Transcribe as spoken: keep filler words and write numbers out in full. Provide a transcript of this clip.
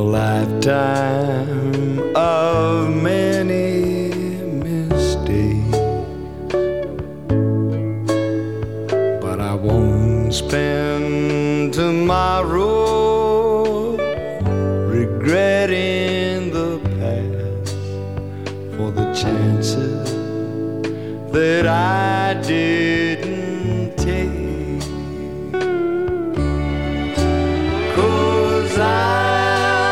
lifetime of many mistakes, but I won't spend tomorrow regretting the past for the chances that I did